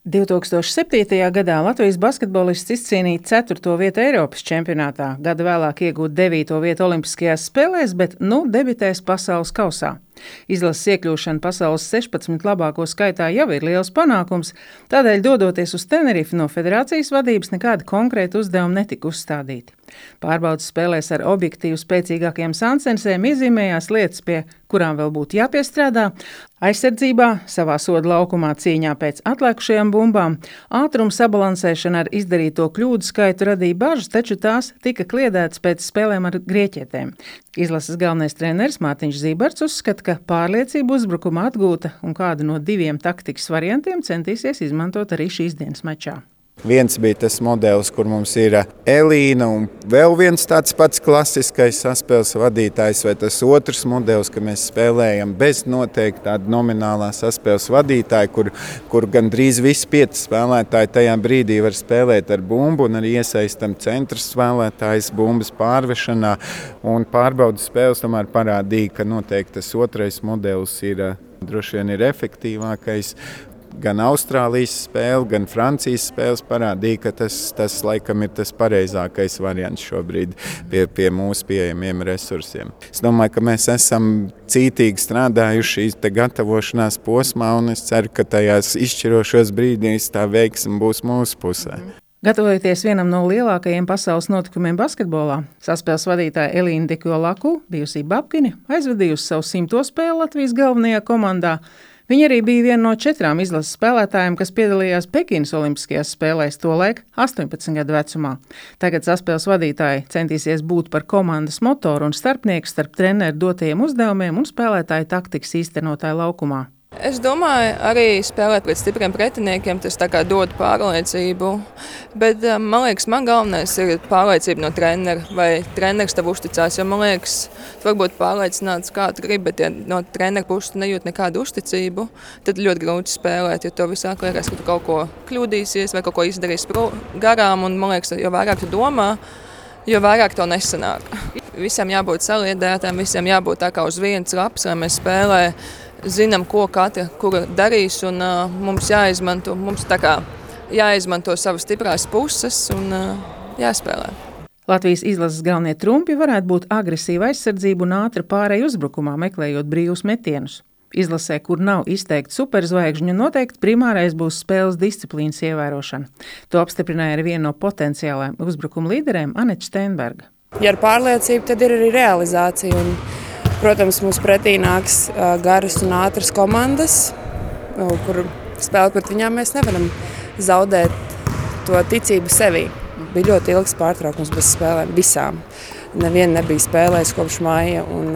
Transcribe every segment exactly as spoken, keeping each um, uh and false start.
divtūkstoš septītajā gadā Latvijas basketbolists izcīnīja ceturto vietu Eiropas čempionātā, gadu vēlāk iegūt devīto vietu Olimpiskajās spēlēs, bet nu debitēs pasaules kausā. Izlases iekļūšana pasaules sešpadsmit labāko skaitā jau ir liels panākums, tādēļ dodoties uz Tenerifi no federācijas vadības nekādi konkrēti uzdevumi netika uzstādīti. Pārbaudas spēlēs ar objektīvu spēcīgākiem sancensēm iezīmējās lietas, pie kurām vēl būtu jāpiestrādā. Aizsardzībā, savā soda laukumā cīņā pēc atlēkušajām bumbām, ātruma sabalansēšana ar izdarīto kļūdu skaitu radīja bažas, taču tās tika kliedētas pēc spēlēm ar grieķietēm. Izlases galvenais treneris Mārtiņš Zīberts uzskata, ka pārliecība uzbrukuma atgūta un kādu no diviem taktikas variantiem centīsies izmantot arī šīs dienas mačā. Viens bija tas modelis, kur mums ir Elīna un vēl viens tāds pats klasiskais saspēles vadītājs, vai tas otrs modelis, ka mēs spēlējam bez noteikti tāda nominālā saspēles vadītāja, kur, kur gandrīz visi pieci spēlētāji tajā brīdī var spēlēt ar bumbu un arī iesaistam centra spēlētājs bumbas pārvešanā. Un pārbaudas spēles tomēr parādīja, ka noteikti tas otrais modelis ir droši vien ir efektīvākais. Gan Austrālijas spēle, gan Francijas spēles parādīja, ka tas, tas laikam ir tas pareizākais variants šobrīd pie, pie mūsu pieejamiem resursiem. Es domāju, ka mēs esam cītīgi strādājuši te gatavošanās posmā, un es ceru, ka tajās izšķirošos brīdīs tā veiksme būs mūsu pusē. Gatavojoties vienam no lielākajiem pasaules notikumiem basketbolā, saspēles vadītāja Elīna Dikio-Laku, bijusī Babkini, aizvadījusi savu simto spēli Latvijas galvenajā komandā. Viņa arī bija viena no četrām izlases spēlētājiem, kas piedalījās Pekinas Olimpiskajās spēlēs tolaik astoņpadsmit gadu vecumā. Tagad saspēles vadītāji centīsies būt par komandas motoru un starpnieku starp treneru dotajiem uzdevumiem un spēlētāju taktikas īstenotāju laukumā. Es domāju, arī spēlēt pret stipriem pretiniekiem, tas tā kā dod pārliecību, bet man liekas, man galvenais ir pārliecība no trenera, vai treneris tev uzticās, jo man liekas, tu varbūt pārliecināts, kā tu gribi, bet ja no trenera puses nejūt nekādu uzticību, tad ļoti grūti spēlēt, jo to visāk liekas, ka tu kaut ko kļūdīsies vai kaut ko izdarīs garām, un man liekas, jo vairāk tu domā, jo vairāk to nesanāk. Visiem jābūt saliedētām, visiem jābūt tā kā uz vienas lapas, lai mēs spēlē. Zinām, ko katra kura darīs, un uh, mums jāizmanto, mums tā kā jāizmanto savas stiprās puses un uh, jāspēlē. Latvijas izlases galvenie trumpi varētu būt agresīva aizsardzība un ātra pārēja uzbrukumā, meklējot brīvus metienus. Izlasē, kur nav izteikti superzvaigžņu, noteikti primārais būs spēles disciplīnas ievērošana. To apstiprināja arī viena no potenciālajām uzbrukuma līderēm Anete Steinberga. Ja ar pārliecību, tad ir arī realizācija. Un... Protams, mums pretī nāks garas un ātras komandas, kur spēlēt pret viņām mēs nevaram zaudēt to ticību sevī. Bija ļoti ilgs pārtraukums bez spēlēm visām. Neviena nebija spēlējis kopš māja. Un,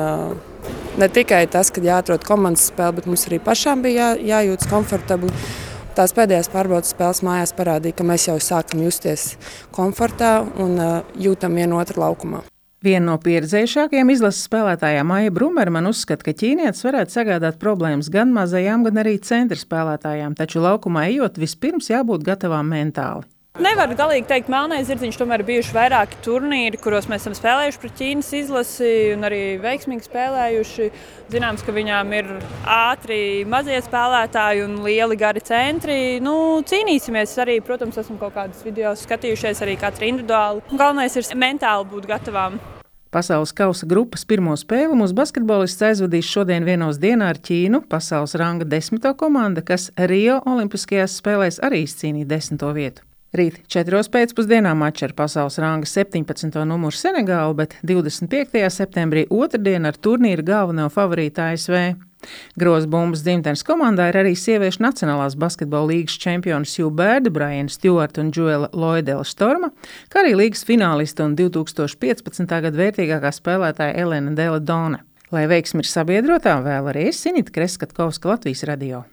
ne tikai tas, ka jāatrod komandas spēle, bet mums arī pašām bija jā, jājūtas komfortabli. Tās pēdējās pārbaudas spēles mājās parādīja, ka mēs jau sākam justies komfortā un jūtam vienu otru laukumā. Viena no pieredzējušākajiem izlases spēlētājām Maija Brumerman uzskata, ka ķīnietis varētu sagādāt problēmas gan mazajām, gan arī centra spēlētājām, taču laukumā ejot vispirms jābūt gatavām mentāli. Nevaru galīgi teikt, melnais zirdziņš tomēr bijuši vairāki turnīri, kuros mēs esam spēlējuši pret Ķīnas izlasi un arī veiksmīgi spēlējuši. Zināms, ka viņām ir ātri mazie spēlētāji un lieli gari centri. Nu, cīnīsimies arī, protams, esam kaut kādus video skatījušies arī katra individuāli. Galvenais ir mentāli būt gatavām. Pasaules kausa grupas pirmo spēli mūsu basketbolists aizvadīs šodien vienos dienā ar Ķīnu, pasaules ranga desmito komanda, kas Rio Olimpiskajās spēlēs arī izcīnīja desmito vietu. Rīt četros pēcpusdienā mačs ar pasaules ranga septiņpadsmito numuru Senegālu, bet divdesmit piektajā septembrī otrdien ar turnīra galveno favorītu A S V. Grozbumbas dzimtenes komandā ir arī sieviešu nacionālās basketbola līgas čempionas Sue Bird, Briana Stewart un Joela Loydela Storma, kā arī līgas finālista un divtūkstoš piecpadsmitā gada vērtīgākā spēlētāja Elena Delle Donne. Lai veiksmi ir sabiedrotā, vēl arī es Sinita Kreskatkovska, Latvijas radio.